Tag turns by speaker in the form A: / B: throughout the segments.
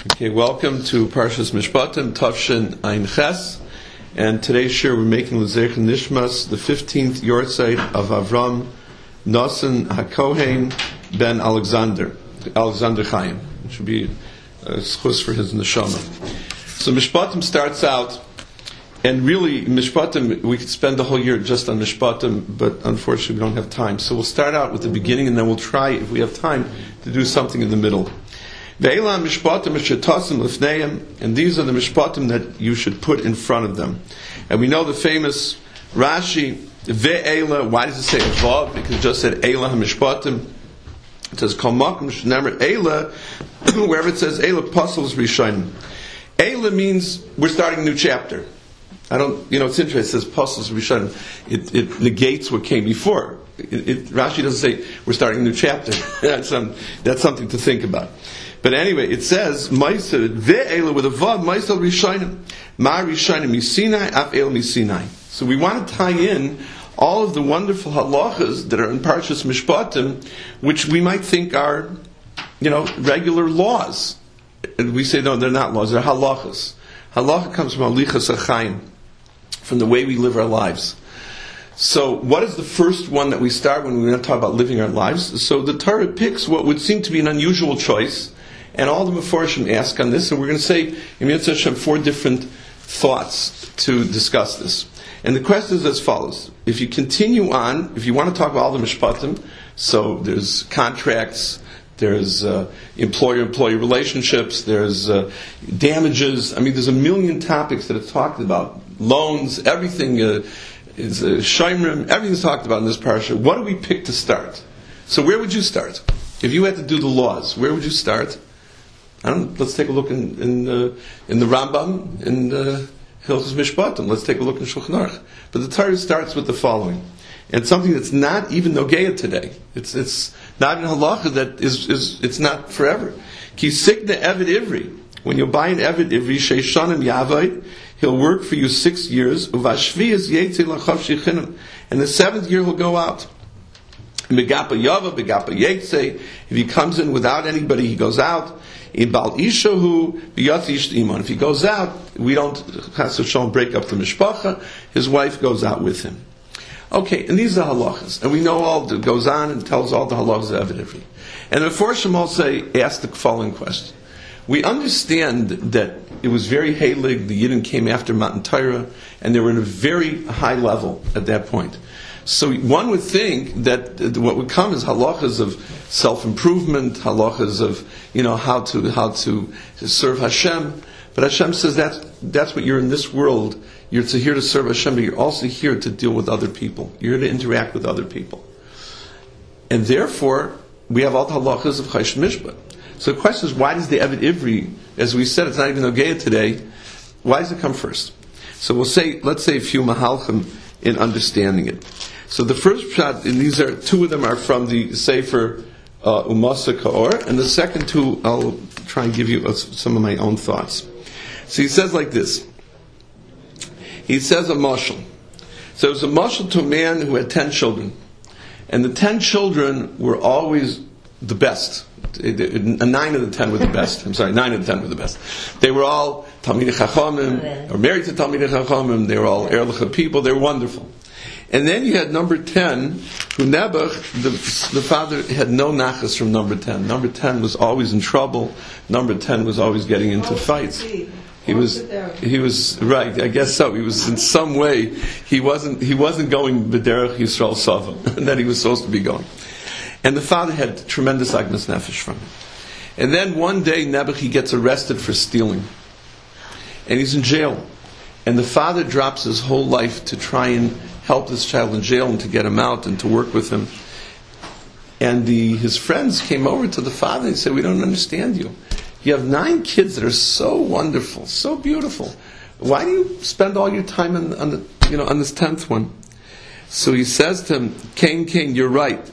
A: Okay, welcome to Parshas Mishpatim, Tavshin Ayin Ches, and today's shir we're making L'Zeich Nishmas, the 15th Yortzeit of Avram Nosson HaKohen ben Alexander Chaim. It should be a schus for his neshama. So Mishpatim starts out, and really Mishpatim, we could spend the whole year just on Mishpatim, but unfortunately we don't have time. So we'll start out with the beginning, and then we'll try, if we have time, to do something in the middle. And these are the mishpatim that you should put in front of them. And we know the famous Rashi, ve'ela, why does it say vav? Because it just said eila ha-mishpatim. It says kol makom shenemer eila, wherever it says eila pasals rishonim. Eila means we're starting a new chapter. It's interesting, it says pasals rishonim. It negates what came before. Rashi doesn't say we're starting a new chapter. That's something to think about. But anyway, it says Ma'aseh ve'ela with a vav Ma'aseh Rishonim Ma Rishonim Misinai Af El Misinai. So we want to tie in all of the wonderful halachas that are in Parshas Mishpatim, which we might think are, regular laws. And we say no, they're not laws; they're halachas. Halacha comes from halichas achayim, from the way we live our lives. So, what is the first one that we start when we're going to talk about living our lives? So, the Torah picks what would seem to be an unusual choice, and all the Meforshim ask on this, and we're going to say, in Mitzvah Hashem, 4 different thoughts to discuss this. And the question is as follows. If you continue on, if you want to talk about all the Mishpatim, so there's contracts, there's employer-employee relationships, there's damages, there's a million topics that are talked about, loans, everything, is Shaimrim, everything's talked about in this parasha. What do we pick to start? So where would you start? If you had to do the laws, where would you start? Let's take a look in the Rambam, in Hilchos Mishpatim. Let's take a look in Shulchan Aruch. But the Torah starts with the following. And it's something that's not even Nogeya today. It's not in halacha that it's not forever. Ki sikna Eved Ivri. When you buy an Eved Ivri, Sheishanim Yavai, he'll work for you 6 years. And the 7th year he'll go out. If he comes in without anybody, he goes out. If he goes out, we don't break up the mishpacha. His wife goes out with him. Okay, and these are halachas, and we know all that goes on and tells all the halachas of Eved Ivri. And the Meforshim also ask the following question. We understand that it was very heilig, the Yidden came after Matan Torah, and they were in a very high level at that point. So one would think that what would come is halachas of self-improvement, halachas of how to serve Hashem. But Hashem says that's what you're in this world. You're here to serve Hashem, but you're also here to deal with other people. You're here to interact with other people. And therefore, we have all the halachas of Chaysh Mishpat. So the question is, why does the Eved Ivri, as we said, it's not even Nogeya today, why does it come first? So let's say a few mahalchim in understanding it. So the first shot, and these are 2 of them are from the Sefer Umasa Kaor, and the second 2 I'll try and give you some of my own thoughts. So he says like this. He says a mashal. So it was a mashal to a man who had 10 children, and the 10 children were always the best. 9 of the 10 were the best. 9 of the 10 were the best. They were all Talmidei Chachamim, or married to Talmidei Chachamim. They were all Erlicha people. They were wonderful. And then you had number 10, who Nebuch, the father had no nachas from number 10. Number 10 was always in trouble. Number 10 was always getting into fights. He was right. I guess so. He was in some way. He wasn't going b'derech Yisrael Sava that he was supposed to be going. And the father had tremendous agmas nefesh from him. And then one day Nebuch, he gets arrested for stealing, and he's in jail. And the father drops his whole life to try and help this child in jail and to get him out and to work with him. And his friends came over to the father and said, "We don't understand you. You have 9 kids that are so wonderful, so beautiful. Why do you spend all your time on this 10th one?" So he says to him, Cain, you're right.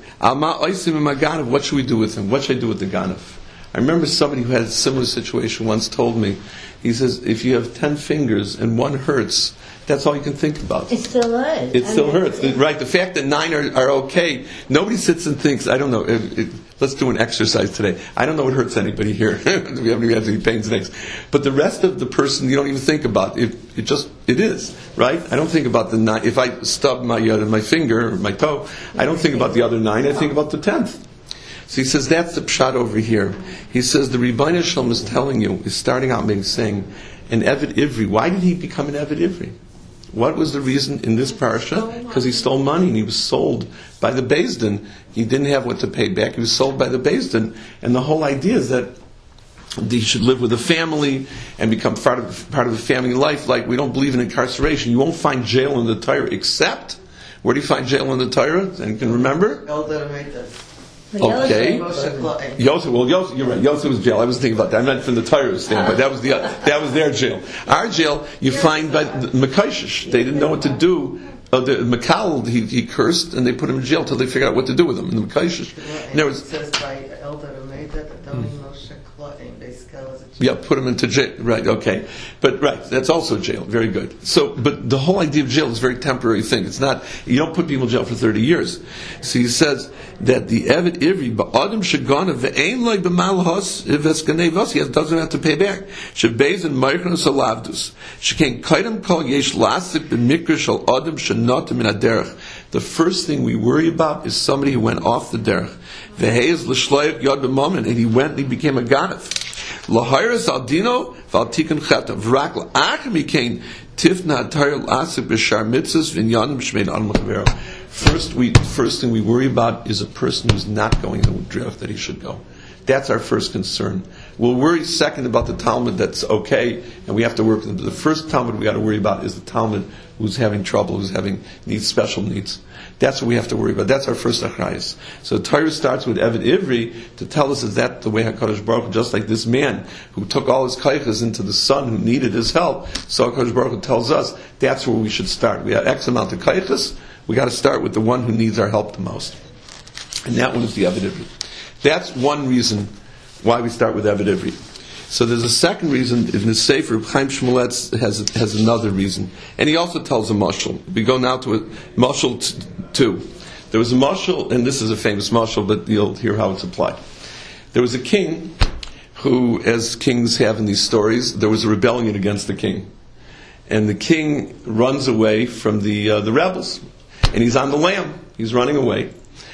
A: What should we do with him? What should I do with the Ganav? I remember somebody who had a similar situation once told me, he says, if you have 10 fingers and one hurts, that's all you can think about.
B: It still hurts.
A: It still hurts. Right. The fact that 9 are okay, nobody sits and thinks, I don't know, let's do an exercise today. I don't know what hurts anybody here. We haven't had any pains next. But the rest of the person, you don't even think about. It is, right? I don't think about the 9. If I stub my finger or my toe, I don't think about the other 9. I think about the 10th. So he says, that's the pshat over here. He says, the Rebbeinu Shalom is telling you, is starting out by saying, an Eved Ivri. Why did he become an Eved Ivri? What was the reason in this parasha? Because he stole money and he was sold by the Beis Din. He didn't have what to pay back. He was sold by the Beis Din. And the whole idea is that he should live with a family and become part of the family life. Like, we don't believe in incarceration. You won't find jail in the Torah, except, where do you find jail in the Torah? And you can remember? Okay. Yosef, you're right. Yosef was jail. I was thinking about that. I meant from the Torah standpoint. That was their jail. Our jail, you find by the Mekaishish. They didn't know what to do. The Makal, he cursed, and they put him in jail until they figured out what to do with him. And the Mekaishish.
B: It says by Elder Ameda that don't Moshe Klaim, they scale as a jail.
A: Yeah, put him into jail. Right, okay. But, right, that's also jail. Very good. So, but the whole idea of jail is a very temporary thing. It's not, you don't put people in jail for 30 years. So he says that the Eved Ivri, Ba'adim Shagana, Ve'ein Loi B'malhos, V'eskanevos, he doesn't have to pay back. Shebeis and Meichnos Alavdus. Shekain Kaidam Kol Yesh Lasik B'mikra Shal Adam Shenotim Min HaDerech. The first thing we worry about is somebody who went off the derech. V'heiz L'shloyach Yod B'momen, and he went and he became a ganef. L'hayras Aldino V'altikon Cheta V'rak L'achim Yikain Tifna Atayr L'asik B'shar Mitzvahs V'inyanim Shmein Adam L'chavero. First thing we worry about is a person who's not going the derech that he should go. That's our first concern. We'll worry second about the Talmud that's okay, and we have to work with them. But the first Talmud we got to worry about is the Talmud who's having trouble, needs special needs. That's what we have to worry about. That's our first achrayus. So the Torah starts with Eved Ivri to tell us is that the way HaKadosh Baruch Hu, just like this man who took all his kaiches into the son who needed his help, so HaKadosh Baruch Hu tells us that's where we should start. We have X amount of kaiches, we got to start with the one who needs our help the most. And that one is the Eved Ivri. That's one reason why we start with Eved Ivri. So there's a second reason. In the Sefer, Chaim Shmulevitz has another reason, and he also tells a mashal. We go now to a mashal 2. There was a mashal, and this is a famous mashal, but you'll hear how it's applied. There was a king who, as kings have in these stories, there was a rebellion against the king, and the king runs away from the rebels, and he's on the lam. He's running away.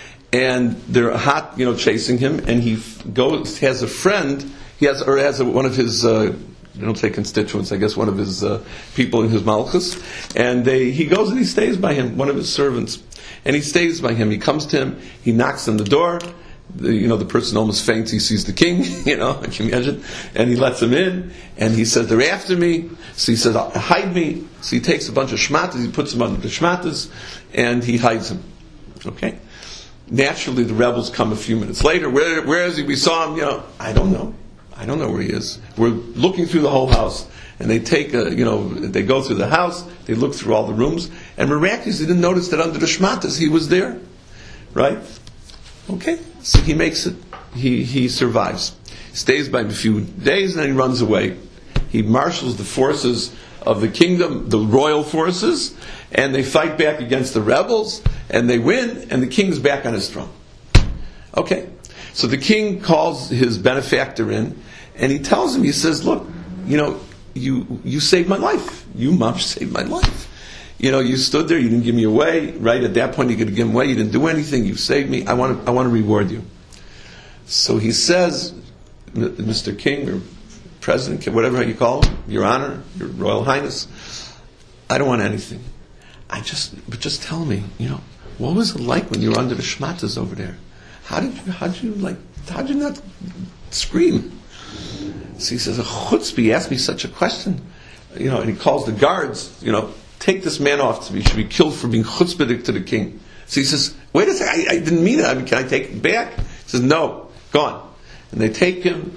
A: And they're hot, chasing him. And he has a friend. Has one of his, I don't say constituents, I guess one of his people in his malchus. And he goes and he stays by him, one of his servants. And he stays by him. He comes to him. He knocks on the door. The person almost faints. He sees the king. Can you imagine? And he lets him in. And he says, "They're after me." So he says, "Hide me." So he takes a bunch of shmatas. He puts them under the shmatas, and he hides him. Okay. Naturally, the rebels come a few minutes later. Where is he? We saw him. I don't know. I don't know where he is. We're looking through the whole house, and they take they go through the house. They look through all the rooms, and miraculously, they didn't notice that under the shmatas he was there. Right? Okay. So he makes it. He survives. Stays by him a few days, and then he runs away. He marshals the forces of the kingdom, the royal forces, and they fight back against the rebels, and they win, and the king's back on his throne. Okay, so the king calls his benefactor in, and he tells him, he says, "Look, you saved my life. You, Mom, saved my life. You stood there, you didn't give me away. Right at that point, you could give him away. You didn't do anything. You saved me. I want to reward you." So he says, "Mr. King or President, whatever you call him, Your Honor, Your Royal Highness, I don't want anything. But just tell me, what was it like when you were under the shmatas over there? How did you not scream?" So he says, "A chutzpah, asked me such a question." And he calls the guards, "Take this man off to me. He should be killed for being chutzpah to the king." So he says, "Wait a second, I didn't mean it. Can I take him back?" He says, "No, gone." And they take him,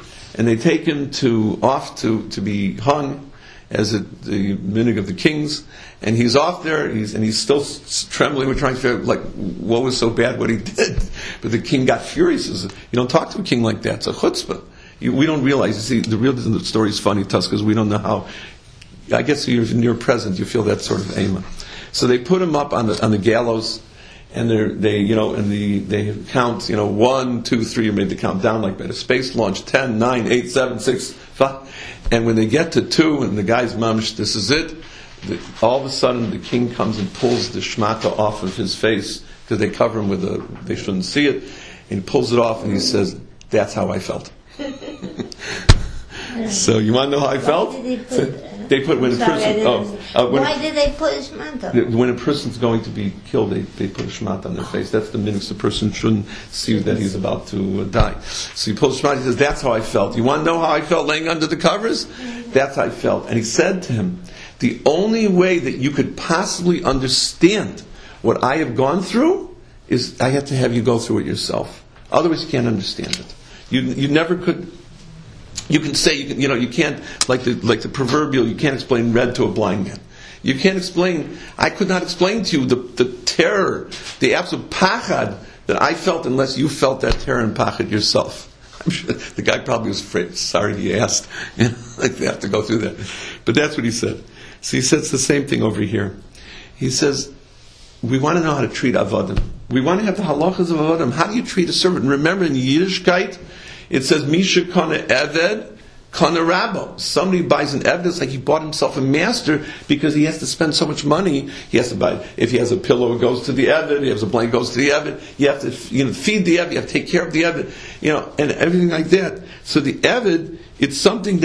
A: off to be hung, as the minhag of the kings, and he's off there, he's still trembling. We're trying to figure out, what was so bad what he did. But the king got furious. He says, "You don't talk to a king like that. It's a chutzpah." We don't realize. You see, the real reason the story is funny to us because we don't know how. I guess in your present you feel that sort of aima. So they put him up on the gallows, and they count, 1, 2, 3, or maybe they count down like that. A space launch, 10, 9, 8, 7, 6, 5. And when they get to 2, and the guy's mamish, this is it, all of a sudden the king comes and pulls the shmata off of his face, because they cover him with they shouldn't see it, and he pulls it off and he says, that's how I felt. So you want to know how I felt? They put when a person.
C: Why did they put a shmata?
A: When a person's going to be killed, they put a shmata on their face. That's the minhag. The person shouldn't see that he's about to die. So he pulls shmata. He says, "That's how I felt." You want to know how I felt laying under the covers? That's how I felt. And he said to him, "The only way that you could possibly understand what I have gone through is I have to have you go through it yourself. Otherwise, you can't understand it. You never could." You can say, you can't, like the proverbial, you can't explain red to a blind man. You can't explain, I could not explain to you the terror, the absolute pachad that I felt unless you felt that terror and pachad yourself. I'm sure the guy probably was afraid, sorry he asked, like they have to go through that. But that's what he said. So he says the same thing over here. He says, we want to know how to treat avodim. We want to have the halachas of avodim. How do you treat a servant? And remember in Yiddishkeit, it says, Misha kana eved, kana rabbo. Somebody buys an eved, it's like he bought himself a master because he has to spend so much money. He has to buy, if he has a pillow, it goes to the eved. If he has a blanket, it goes to the eved. You have to feed the eved, you have to take care of the eved, and everything like that. So the eved, it's something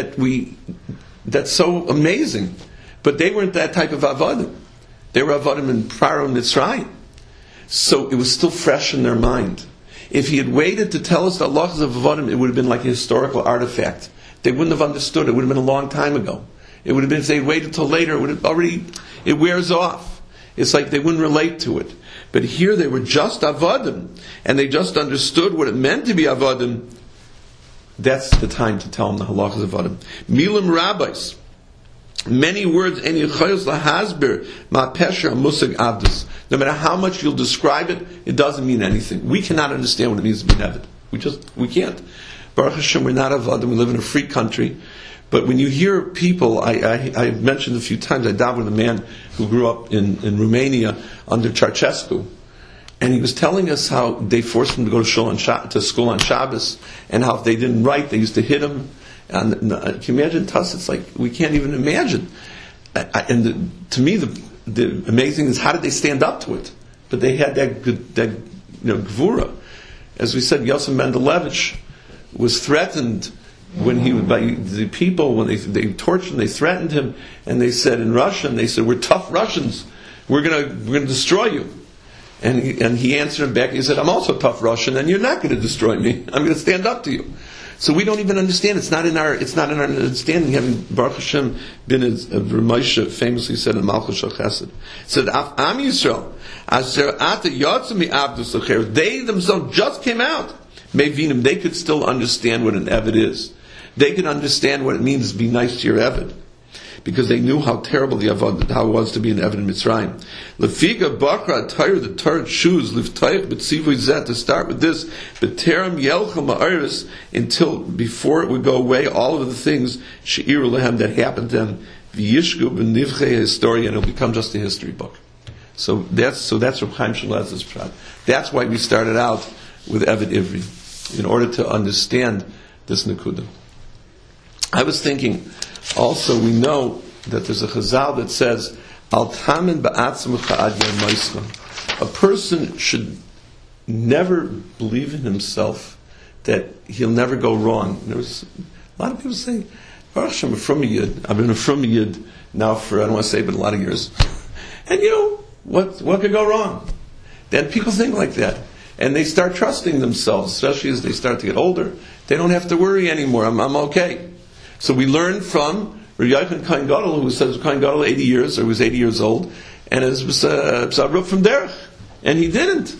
A: that's so amazing. But they weren't that type of avodim. They were avodim in Paro Mitzrayim. So it was still fresh in their mind. If he had waited to tell us the halachas of avodim, it would have been like a historical artifact. They wouldn't have understood. It would have been a long time ago. It would have been, if they waited till later, it wears off. It's like they wouldn't relate to it. But here they were just avodim, and they just understood what it meant to be avodim. That's the time to tell them the halachas of avodim. Milim rabbis. Many words, and yichayos lahasbir ma pesher musig avdus. No matter how much you'll describe it, it doesn't mean anything. We cannot understand what it means to be an eved. We can't. Baruch Hashem, we're not avodim. We live in a free country. But when you hear people, I mentioned a few times, I davened with a man who grew up in Romania under Ceausescu, and he was telling us how they forced him to go to school on Shabbos, and how if they didn't write, they used to hit him. And can you imagine to us? It's like we can't even imagine. To me, the amazing is how did they stand up to it? But they had that gvura. As we said, Yosef Mendelevich was threatened by the people when they tortured him. They threatened him, and they said in Russian, they said, "We're tough Russians. We're gonna destroy you." And he answered him back. He said, "I'm also tough Russian, and you're not going to destroy me. I'm going to stand up to you." So we don't even understand. It's not in our understanding. Having Baruch Hashem been, as Ramosha famously said in Malchus Chesed, said, "Am Yisrael, asher ata yotzim mi'avdus l'cher." They themselves just came out. Mevinim, they could still understand what an eved is. They could understand what it means to be nice to your eved, because they knew how terrible how it was to be an eved in Mitzrayim. Lefiga bakra Torah, the Torah choose liftayich b'tzivoy zeh, to start with this, b'terem yelcha ma'aris, until before it would go away all of the things she'iru lehem that happened to them, v'yishku b'nivchei historia, and it'll become just a history book. So that's Reb Chaim Shmulev's prat. That's why we started out with Eved Ivri, in order to understand this nekuda. I was thinking, also we know that there's a chazal that says, Al tamin ba'atzmecha ad yom moischa. A person should never believe in himself that he'll never go wrong. There's a lot of people saying, Baruch Hashem, I'm from a Yid. I've been a from a Yid now for, I don't want to say, but a lot of years. And what could go wrong? Then people think like that. And they start trusting themselves, especially as they start to get older. They don't have to worry anymore. I'm okay. So we learn from Rabbi Yochanan Kohen Gadol, who says Kohen Gadol 80 years, or he was 80 years old, and it was Psaruk from Derech. And he didn't.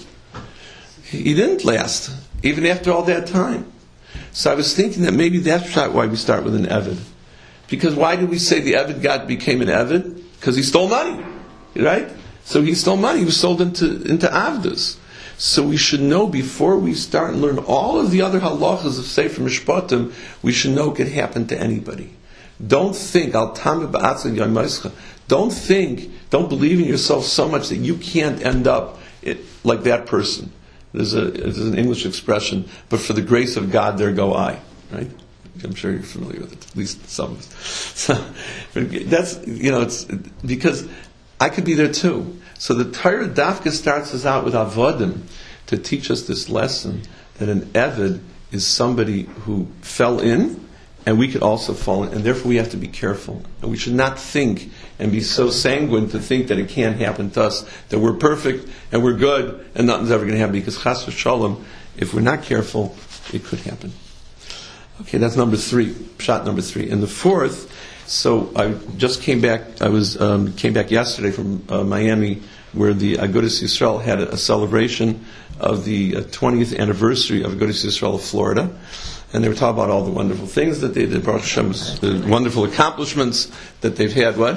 A: He didn't last, even after all that time. So I was thinking that maybe that's why we start with an Eved. Because why did we say the Eved became an Eved? Because he stole money, right? So he stole money. He was sold into Avdus. So we should know before we start and learn all of the other halachas of Sefer Mishpatim, we should know it could happen to anybody. Don't think, don't believe in yourself so much that you can't end up like that person. There's an English expression, but for the grace of God, there go I. Right? I'm sure you're familiar with it, at least some of us. So, that's, it's because I could be there too. So the Torah Dafka starts us out with Avodim to teach us this lesson that an Eved is somebody who fell in, and we could also fall in, and therefore we have to be careful. And we should not think and be so sanguine to think that it can't happen to us, that we're perfect and we're good and nothing's ever going to happen, because chas v'shalom, if we're not careful, it could happen. Okay, that's number 3, shot number 3. And the fourth, so I just came back, came back yesterday from Miami, where the Agudas Yisrael had a celebration of the 20th anniversary of Agudas Yisrael of Florida. And they were talking about all the wonderful things that they did, Baruch Hashem's wonderful accomplishments that they've had. What?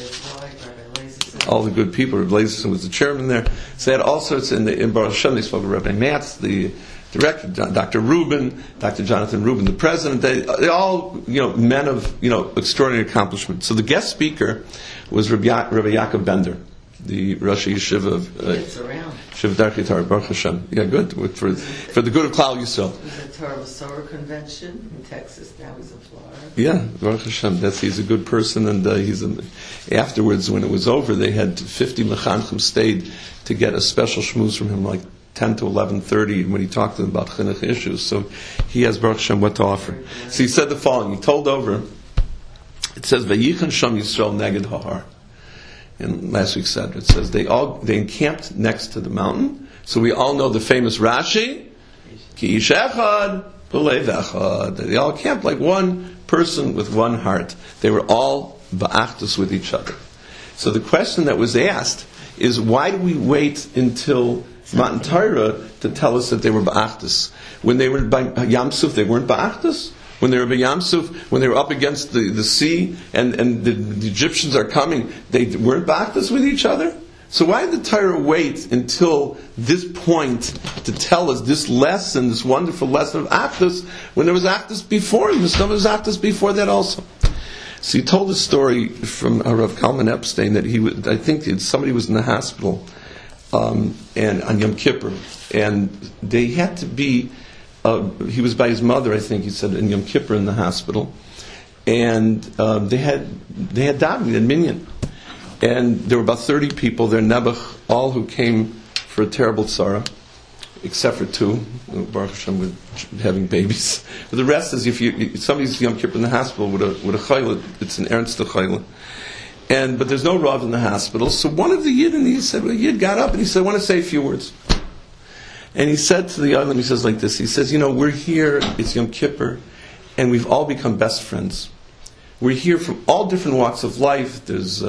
A: All the good people. Rabbi Lezer was the chairman there. So they had all sorts. In Baruch Hashem, they spoke with Rabbi Matz, the director, Dr. Rubin, Dr. Jonathan Rubin, the president. They all, men of, extraordinary accomplishment. So the guest speaker was Rabbi Yaakov Bender, the Rosh Yeshiva of Shiv Darkei Torah, Baruch Hashem. Yeah, good. For the good of Klal Yisrael.
B: He was at Torah Masorah convention in Texas. Now he's in Florida.
A: Yeah, Baruch Hashem. He's a good person, and afterwards, when it was over, they had 50 mechanchim stayed to get a special shmooze from him, like 10 to 11:30, when he talked to them about chinuch issues. So he has, Baruch Hashem, what to offer. So he said the following. He told over. It says, "Vayichan Sham Yisrael neged ha'ar." In last week's Seder, it says they encamped next to the mountain. So we all know the famous Rashi, Ki ish echad b'lev echad. They all camped like one person with one heart. They were all ba'achdus with each other. So the question that was asked is, why do we wait until Matan Torah to tell us that they were ba'achdus? When they were by Yam Suf, they weren't ba'achdus? When they were by Yam Suf, when they were up against the sea and the Egyptians are coming, they weren't ba'achdus with each other? So why did the Torah wait until this point to tell us this lesson, this wonderful lesson of achdus, when there was achdus before? And there was achdus before that also. So he told a story from Rav Kalman Epstein that I think somebody was in the hospital and on Yom Kippur, and they had to be. He was by his mother, I think he said, in Yom Kippur in the hospital, and they had davening, they had minyan, and there were about 30 people there, Nebuch, all who came for a terrible tzara, except for 2, Baruch Hashem, with having babies. But the rest is, if somebody's Yom Kippur in the hospital with a chayla, it's an ernst chayla. But there's no Rav in the hospital, so one of the Yid, and Yid got up and he said, I want to say a few words. And he said to the other, he says like this, he says, we're here, it's Yom Kippur, and we've all become best friends. We're here from all different walks of life. There's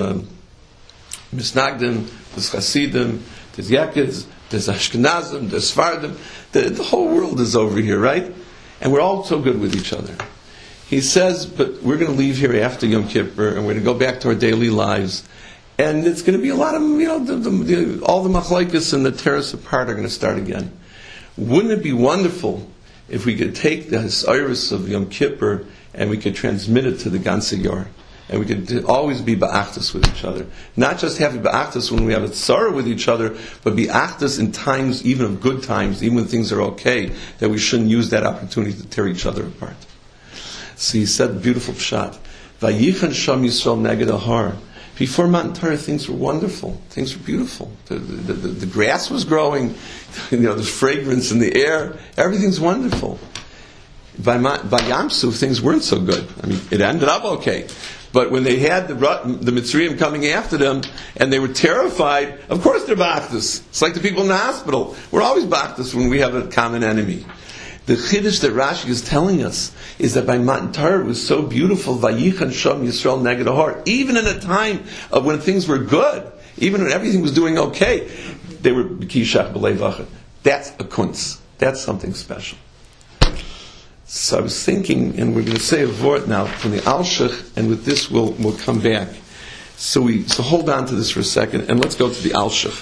A: Misnagdim, there's Hasidim, there's Yekids, there's Ashkenazim, there's Sfardim. The whole world is over here, right? And we're all so good with each other. He says, but we're going to leave here after Yom Kippur, and we're going to go back to our daily lives. And it's going to be a lot of, all the machlokes and the teres apart are going to start again. Wouldn't it be wonderful if we could take the Hasiris of Yom Kippur and we could transmit it to the Ganze Yor? And we could always be ba'achdus with each other. Not just having ba'achdus when we have a tzara with each other, but be achdus in times, even of good times, even when things are okay, that we shouldn't use that opportunity to tear each other apart. So he said, beautiful pshat. Vayichan Sham Yisrael neged ahar. Before Matan Torah, things were wonderful. Things were beautiful. The grass was growing. There's fragrance in the air. Everything's wonderful. By Yam Suf, things weren't so good. It ended up okay. But when they had the Mitzrayim coming after them, and they were terrified, of course they're ba'achdus. It's like the people in the hospital. We're always ba'achdus when we have a common enemy. The chiddush that Rashi is telling us is that by Matan Torah it was so beautiful, Vayichan Sham Yisrael neged ahar. Even in a time of when things were good, even when everything was doing okay, they were b'kishach b'lev echad. That's a kunz. That's something special. So I was thinking, and we're going to say a vort now from the Alshich, and with this we'll come back. So hold on to this for a second, and let's go to the Alshich.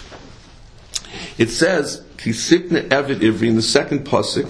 A: It says, Kisikne Eved Ivri, in the second pasuk,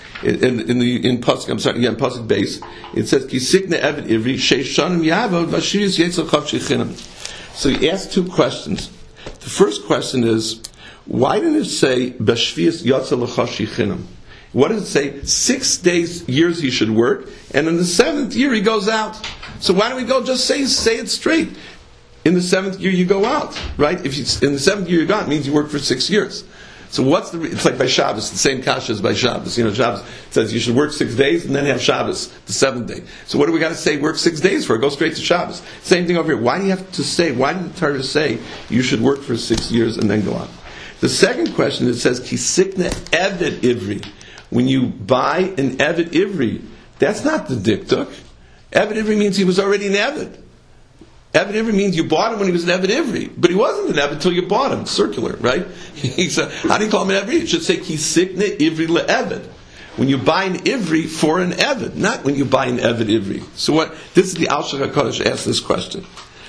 A: in pasuk base, it says Kisikne Eved Ivri Sheishanim Yavod Vashiris Yetzel Chav Shechinam. So he asked 2 questions. The first question is, why didn't it say B'Shvius Yotza L'Choshi Chinam? What does it say? 6 years he should work, and in the 7th year he goes out. So why don't we go just say it straight? In the 7th year you go out, right? If in the 7th year you go out, it means you work for 6 years. So it's like by Shabbos, the same kasha as by Shabbos. Shabbos says you should work 6 days and then have Shabbos, the 7th day. So what do we got to say? Work 6 days for? Go straight to Shabbos. Same thing over here. Why do you have to say? Why did the Torah say you should work for 6 years and then go out? The second question, it says Kisikna Eved Ivri. When you buy an Eved Ivri, that's not the diktuk. Eved Ivri means he was already an Eved. Eved Ivri means you bought him when he was an Eved Ivri, but he wasn't an Eved until you bought him. Circular, right? He said, how do you call him an Eved? It should say Kisikna Ivri le'Eved. When you buy an Ivri for an Eved, not when you buy an Eved Ivri. So what? This is the Alshach HaKadosh asked this question.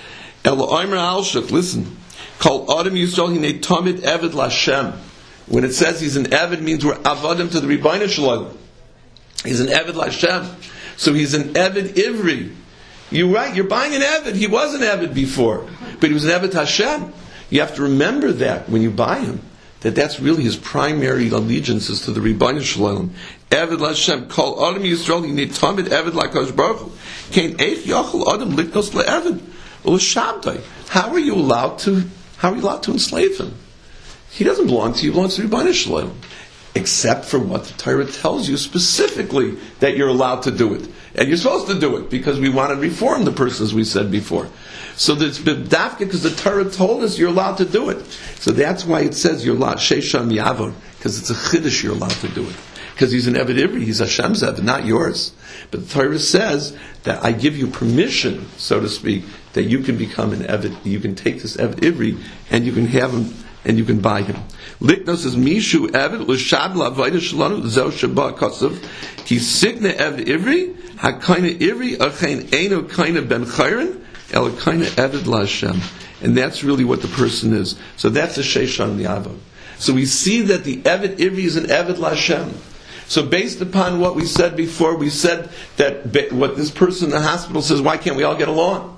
A: Elo Omer Alshach, listen. Kol Adam Yisrael Hinei Tamid Eved Lashem. When it says he's an Eved, means we're Avadim to the Rebbeinu Shalom. He's an Eved Lashem. So he's an Eved Ivri. You're right, you're buying an Eved. He was an Eved before, but he was an Eved Hashem. You have to remember that when you buy him, that's really his primary allegiances to the Rebbeinu Shalom. Eved Lashem. Kol Adam Yisrael Hinei Tamid Eved Lakadosh Baruch Hu. Kein Eich Yachol Adam Liknos LeEved. U'Shabtai. How are you allowed to enslave him? He doesn't belong to you, he belongs to Rebbeinu Shalom. Except for what the Torah tells you specifically that you're allowed to do it. And you're supposed to do it because we want to reform the person, as we said before. So it's b'dafka because the Torah told us you're allowed to do it. So that's why it says you're allowed Sheisham Yavon, because it's a chiddush you're allowed to do it. Because he's an Eved Ivri, he's Hashem's Eved, not yours. But the Torah says that I give you permission, so to speak, that you can become an Eved, you can take this Eved Ivri and you can have him and you can buy him. Liknos is Mishu Eved l'shab l'avayda shalanu zeh sheba kasav ki signa Eved Ivri hakaina Ivri achein eino kaina ben chayrin el kaina Eved l'Hashem, and that's really what the person is. So that's a sheishan l'avon. So we see that the Eved Ivri is an Eved l'Hashem. So based upon what we said before, we said that what this person in the hospital says, why can't we all get along?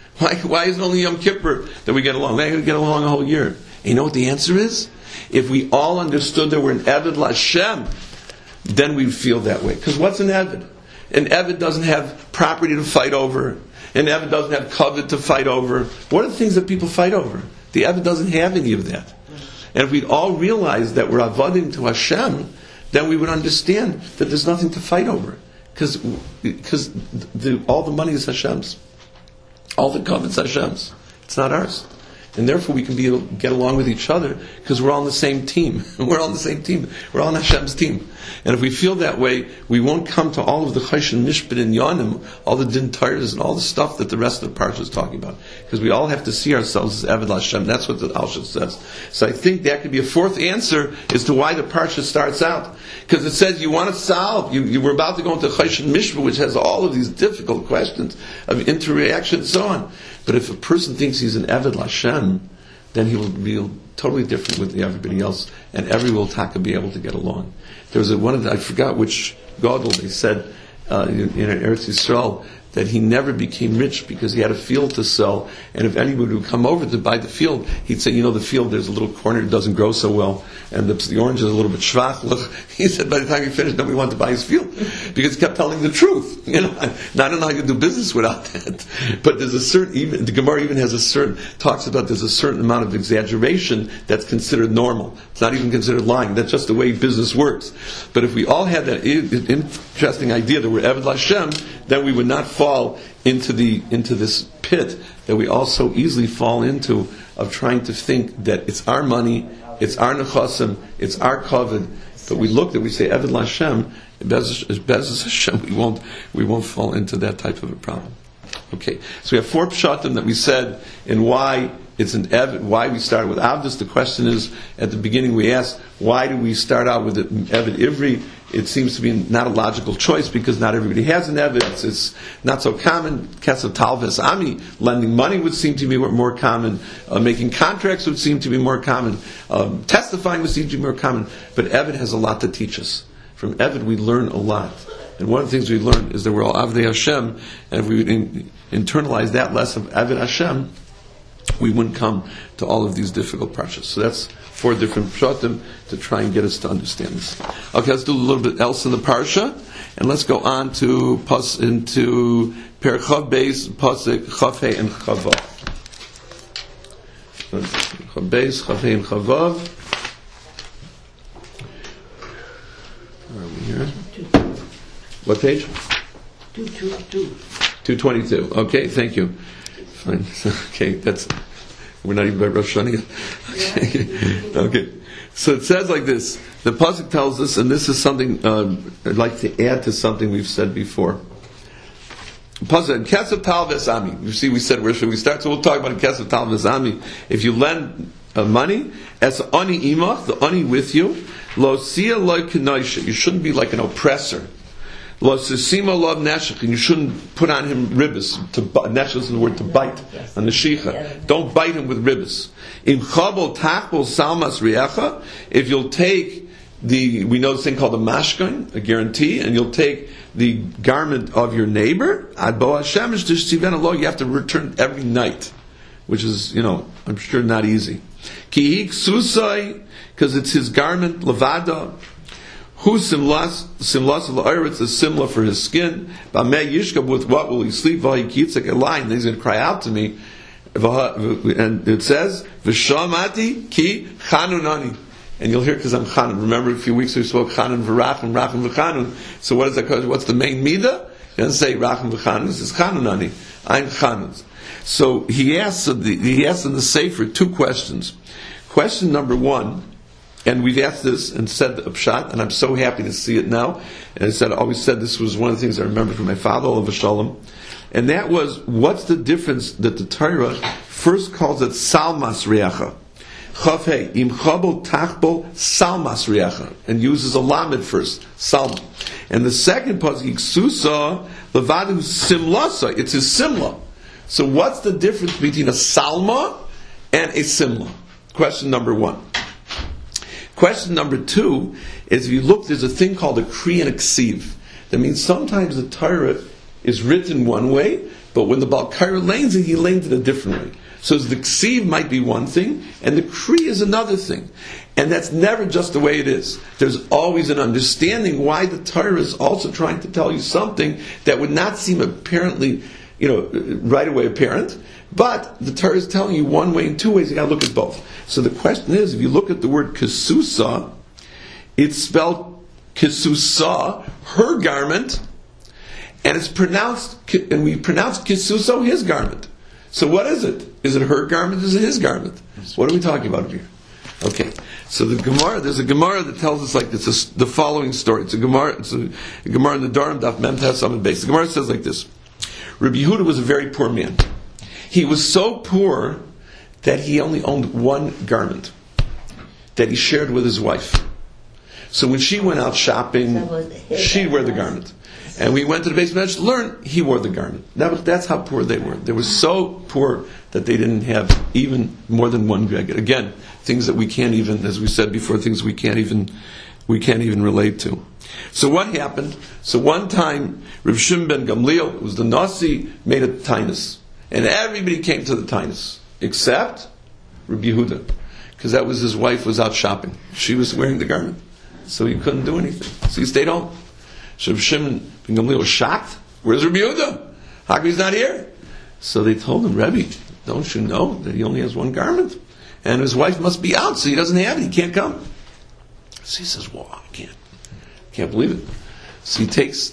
A: Why is it only Yom Kippur that we get along? Why can't we get along a whole year? And you know what the answer is? If we all understood that we're an Eved L'Hashem, then we'd feel that way. Because what's an Eved? An Eved doesn't have property to fight over. An Eved doesn't have covet to fight over. What are the things that people fight over? The Eved doesn't have any of that. And if we'd all realize that we're Avadim to Hashem, then we would understand that there's nothing to fight over. Because all the money is Hashem's. All the covet's Hashem's. It's not ours. And therefore we can get along with each other because we're all on the same team. We're all on the same team. We're all on Hashem's team. And if we feel that way, we won't come to all of the Choshen Mishpat and Yonim, all the Din Torahs and all the stuff that the rest of the parsha is talking about. Because we all have to see ourselves as Eved Hashem. That's what the Alshach says. So I think that could be a fourth answer as to why the parsha starts out. Because it says you want to solve, you were about to go into Choshen Mishpat, which has all of these difficult questions of interaction and so on. But if a person thinks he's an Eved Hashem, then he will be totally different with everybody else, and everyone will be able to get along. There was I forgot which Gadol, they said in Eretz Yisrael, that he never became rich because he had a field to sell, and if anybody would come over to buy the field, he'd say, the field, there's a little corner that doesn't grow so well, and the orange is a little bit schwach. He said by the time he finished, nobody wanted to buy his field, because he kept telling the truth. Now, I don't know how you do business without that. But there's a certain, even the Gemara even talks about there's a certain amount of exaggeration that's considered normal. It's not even considered lying. That's just the way business works. But if we all had that interesting idea that we're Eved Hashem, then we would not fall into this pit that we all so easily fall into of trying to think that it's our money, it's our nechasim, it's our kavod. But we say Eved L'Hashem, Bez Hashem, we won't fall into that type of a problem. Okay, so we have 4 pshatim that we said in why it's an Eved, why we started with Avdus. The question is, at the beginning we asked, why do we start out with Eved Ivri? It seems to be not a logical choice because not everybody has an Eved. It's not so common. Kesef Talves Ami, lending money would seem to be more common. Making contracts would seem to be more common. Testifying would seem to be more common. But Eved has a lot to teach us. From Eved we learn a lot. And one of the things we learn is that we're all Avdei Hashem, and if we internalize that lesson of Eved Hashem, we wouldn't come to all of these difficult parshas. So that's 4 different pshatim to try and get us to understand this. Okay, let's do a little bit else in the parsha, and let's go on to into Perek Chav Beis, Pasuk Chav Hei and Chav Vav. Chav Beis, Chav Hei and Chav Vav. Where are we here? What page? 222. Okay, thank you. Fine. Okay, we're not even by Rosh Hashanah yet. Okay. So it says like this. The pasuk tells us, and this is something I'd like to add to something we've said before. Pasuk Kesef Tal Vesami. You see, we said where should we start? So we'll talk about Kesef Tal Vesami. If you lend money, as ani imach, the ani with you, lo sia lo kenoisha. You shouldn't be like an oppressor. Lo sisima lov neshech, and you shouldn't put on him ribbis. Neshech is the word to bite on the shicha. Don't bite him with ribbis. Im chabol tachbol salmas riecha. If you'll take we know this thing called a mashkin, a guarantee, and you'll take the garment of your neighbor, ad bo hashemish d'shtivena lo, you have to return every night, which is, I'm sure not easy. Ki susai, because it's his garment, levada. Who simlas la'aretz is simla for his skin. B'ameh yishkab, with what will he sleep? V'hi kitzak a line. He's going to cry out to me. And it says, v'shamati ki chanunani. And you'll hear because I'm chanun. Remember a few weeks we spoke chanun v'rachim, rachim v'chanun. So what is that called? What's the main midah? He doesn't say rachim v'chanun. He says chanunani. I'm chanun. So he asks in the Sefer 2 questions. Question number 1, and we've asked this and said the pshat, and I'm so happy to see it now. And I always said this was one of the things I remember from my father, Olav Shalom. And that was, what's the difference that the Torah first calls it salmas riacha? Chafei, im chabol tachbol salmas riacha, and uses a lamed first, salm. And the second pasuk, susa levadu simlasa, it's his simla. So what's the difference between a salma and a simla? Question number 1. Question number 2 is, if you look, there's a thing called a kri and a ksiv. That means sometimes the Torah is written one way, but when the Baal Kaira lanes it, he lanes it a different way. So the ksiv might be one thing, and the kri is another thing. And that's never just the way it is. There's always an understanding why the Torah is also trying to tell you something that would not seem apparently, right away apparent, but the Torah is telling you one way and 2 ways. You got to look at both. So the question is, if you look at the word kesusa, it's spelled kesusa, her garment, and it's pronounced, and we pronounce kesuso, his garment. So what is it? Is it her garment? Is it his garment? What are we talking about here? Okay, so there's a Gemara that tells us like this, the following story. It's a Gemara in the Dorim Daf Mem Tes Amud Beis. The Gemara says like this: Rabbi Yehuda was a very poor man. He was so poor that he only owned one garment that he shared with his wife. So when she went out shopping, she'd wear the garment. And we went to the Beis Medrash to learn, he wore the garment. That's how poor they were. They were so poor that they didn't have even more than one beged. Again, things that we can't even, as we said before, things we can't even relate to. So what happened? So one time, Rav Shimon ben Gamliel, who was the Nasi, made a tainus. And everybody came to the tainus, except Rabbi Yehuda, because that was his wife was out shopping. She was wearing the garment, so he couldn't do anything. So he stayed home. So Rav Shimon ben Gamliel was shocked. Where's Rabbi Yehuda? How come he's not here? So they told him, Rebbe, don't you know that he only has one garment? And his wife must be out, so he doesn't have it. He can't come. So he says, well, I can't believe it. So he takes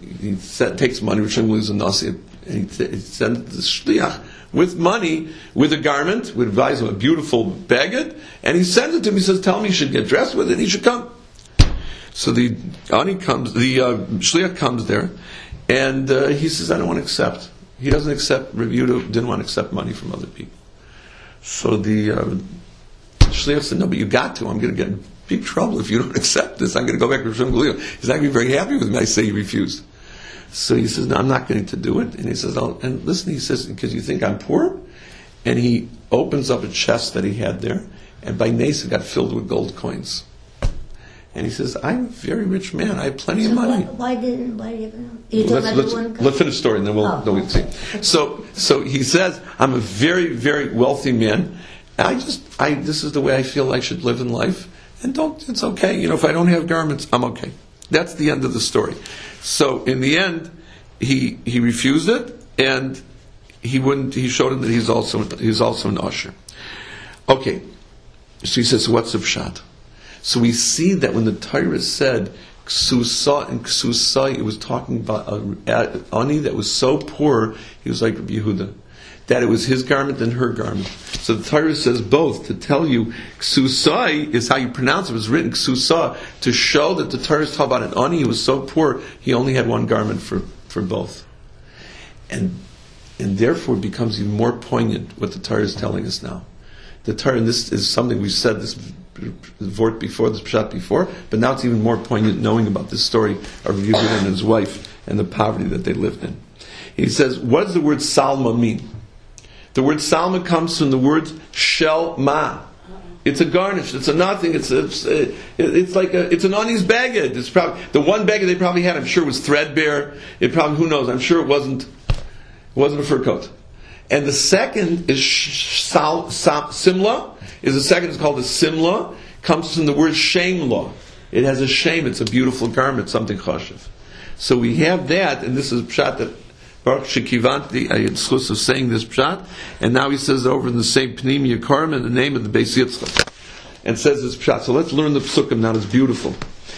A: money, Rav Shimon believes in Nasi, and he sends the shliach with money, with a garment, with advice of a beautiful beged, and he sends it to him. He says, tell him he should get dressed with it, he should come. So the shliach comes there, and he says, I don't want to accept. He doesn't accept, Rabbi Yehuda didn't want to accept money from other people. So the shliach said, no, but you got to. I'm going to get in big trouble if you don't accept this. I'm going to go back to Rav Shimon Gamliel. He's not going to be very happy with me. I say he refused. So he says, no, I'm not going to do it. And he says, and listen, he says, because you think I'm poor? And he opens up a chest that he had there, and by nace it got filled with gold coins. And he says, I'm a very rich man. I have plenty of money.
C: Why didn't
A: let's finish the story, and then we'll see. So he says, I'm a very, very wealthy man. This is the way I feel I should live in life, and it's okay. If I don't have garments, I'm okay. That's the end of the story. So in the end, he refused it, and he showed him that he's also an usher. Okay, so he says, what's the pshat? So we see that when the Torah said ksusa and ksusai, it was talking about an ani that was so poor, he was like Rabbi Yehuda, that it was his garment and her garment. So the Torah says both, to tell you, ksusai is how you pronounce it. It was written ksusa, to show that the Torah is talking about an ani who was so poor, he only had one garment for both. And therefore it becomes even more poignant what the Torah is telling us now. The Torah, and this is something we've said this vort before, this pshat before, but now it's even more poignant knowing about this story of Yehuda and his wife and the poverty that they lived in. He says, what does the word salma mean? The word salma comes from the word shel ma. It's a garnish. It's a nothing. It's like it's an ani's bagged. It's probably the one bagged they probably had. I'm sure was threadbare. It probably, who knows? I'm sure it wasn't a fur coat. And the second is simla. Is the second is called a simla. Comes from the word shemla. It has a shame. It's a beautiful garment, something chashiv. So we have that, and this is pshat that Baruch Shekivanti, I had schus of saying this pshat, and now he says over in the same Pnimi Yakarim in the name of the Beis Yitzchak, and says this pshat. So let's learn the psukim now. It's beautiful.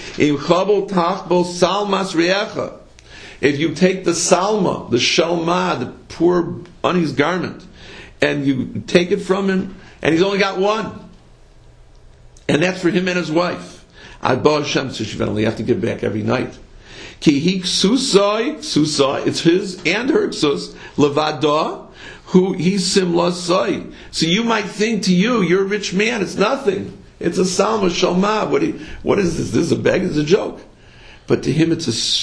A: If you take the salma, the shalma, the poor ani's garment, and you take it from him, and he's only got one, and that's for him and his wife. Abba Hashem Tzishvan, you have to give back every night. Ki hi ksusai, it's his and her ksus, levada, who he simla sai. So you might think you're a rich man, it's nothing. It's a salma shalma. What is this? This is a beg, it's a joke. But to him, to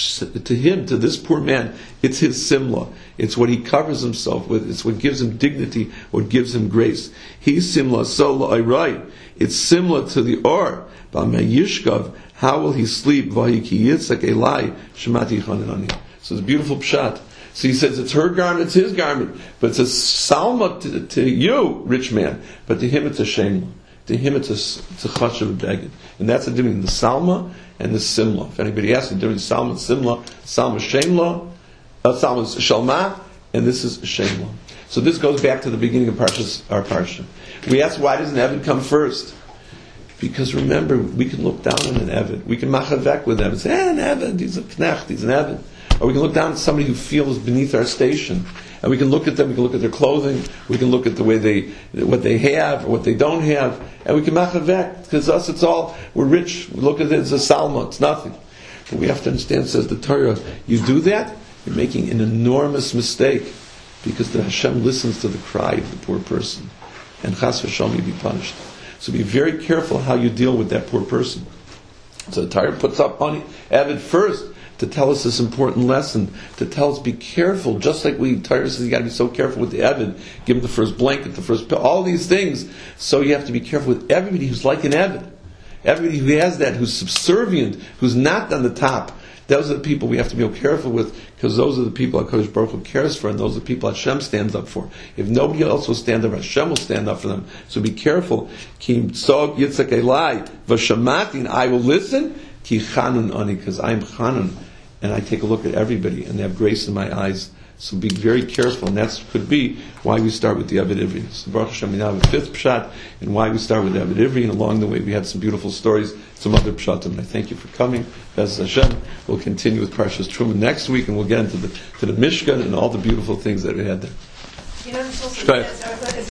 A: this poor man, it's his simla. It's what he covers himself with. It's what gives him dignity, what gives him grace. He's simla so la'ayrai. It's similar to the or. Yishkav, how will he sleep? Vahiki yitzak elai shemati chananani. So it's a beautiful pshat. So he says it's her garment, it's his garment, but it's a salma to you, rich man. But to him, it's a shemla. To him, it's a chashav beged, and that's the difference in the salma and the simla. If anybody asks the difference between salma and simla, salma shemla, salma shalma, and this is shemla. So this goes back to the beginning of our parsha. We ask, why doesn't Evid come first? Because remember, we can look down on an Evid. We can machavek with Evid. Say, an Evid, he's a knecht, he's an Evid. Or we can look down at somebody who feels beneath our station. And we can look at them, we can look at their clothing, we can look at the way what they have, or what they don't have, and we can machavek. Because us, it's all, we're rich. We look at it, it's a salma, it's nothing. But we have to understand, says the Torah, you do that, you're making an enormous mistake. Because the Hashem listens to the cry of the poor person. And chas v'shalom, you be punished. So be very careful how you deal with that poor person. So the Torah puts up on Evid first to tell us this important lesson, to tell us be careful, just like Torah says you got to be so careful with the Evid, give him the first blanket, the first pill, all these things. So you have to be careful with everybody who's like an Evid. Everybody who has that, who's subservient, who's not on the top. Those are the people we have to be careful with, because those are the people HaKadosh Baruch Hu cares for, and those are the people Hashem stands up for. If nobody else will stand up, Hashem will stand up for them. So be careful. Ki tzog yitzak elai v'shamatin, I will listen. Ki chanun ani, because I am chanun, and I take a look at everybody, and they have grace in my eyes. So be very careful, and that could be why we start with the Evid Ivri. So Baruch Hashem, we now have a fifth pshat, and why we start with the Evid Ivri, and along the way we had some beautiful stories, some other pshatim. And I thank you for coming. Bez Hashem, we'll continue with Parshas Truma next week, and we'll get into the Mishkan and all the beautiful things that we had there.